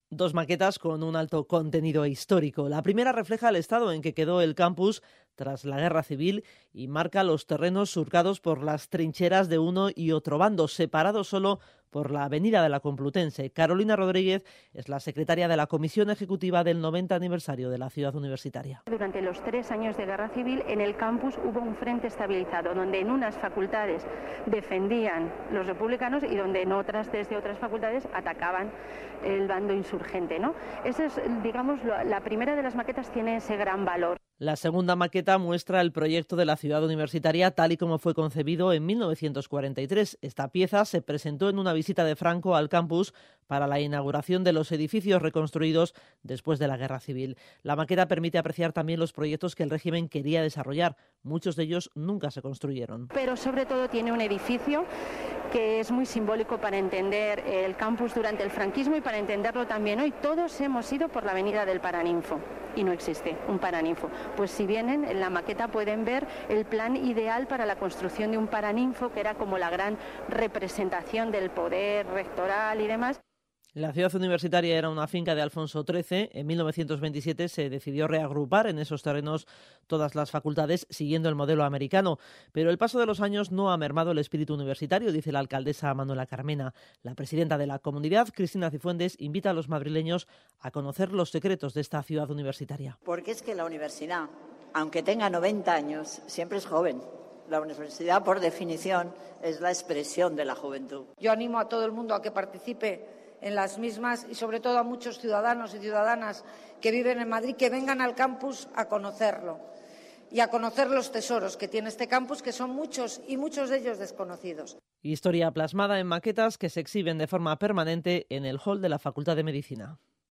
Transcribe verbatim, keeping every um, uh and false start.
Dos maquetas con un alto contenido histórico. La primera refleja el estado en que quedó el campus tras la Guerra Civil y marca los terrenos surcados por las trincheras de uno y otro bando, separados solo por la avenida de la Complutense. Carolina Rodríguez es la secretaria de la Comisión Ejecutiva del noventa aniversario de la ciudad universitaria. Durante los tres años de Guerra Civil en el campus hubo un frente estabilizado, donde en unas facultades defendían los republicanos y donde en otras, desde otras facultades, atacaban el bando insurgente, ¿no? Esa es, digamos, la primera de las maquetas tiene ese gran valor. La segunda maqueta muestra el proyecto de la ciudad universitaria tal y como fue concebido en mil novecientos cuarenta y tres. Esta pieza se presentó en una visita de Franco al campus para la inauguración de los edificios reconstruidos después de la Guerra Civil. La maqueta permite apreciar también los proyectos que el régimen quería desarrollar. Muchos de ellos nunca se construyeron. Pero sobre todo tiene un edificio que es muy simbólico para entender el campus durante el franquismo y para entenderlo también hoy. Todos hemos ido por la avenida del Paraninfo y no existe un Paraninfo. Pues si vienen, en la maqueta pueden ver el plan ideal para la construcción de un Paraninfo, que era como la gran representación del poder rectoral y demás. La ciudad universitaria era una finca de Alfonso trece. En mil novecientos veintisiete se decidió reagrupar en esos terrenos todas las facultades siguiendo el modelo americano. Pero el paso de los años no ha mermado el espíritu universitario, dice la alcaldesa Manuela Carmena. La presidenta de la comunidad, Cristina Cifuentes, invita a los madrileños a conocer los secretos de esta ciudad universitaria. Porque es que la universidad, aunque tenga noventa años, siempre es joven. La universidad, por definición, es la expresión de la juventud. Yo animo a todo el mundo a que participe en las mismas y sobre todo a muchos ciudadanos y ciudadanas que viven en Madrid que vengan al campus a conocerlo y a conocer los tesoros que tiene este campus, que son muchos y muchos de ellos desconocidos. Historia plasmada en maquetas que se exhiben de forma permanente en el hall de la Facultad de Medicina.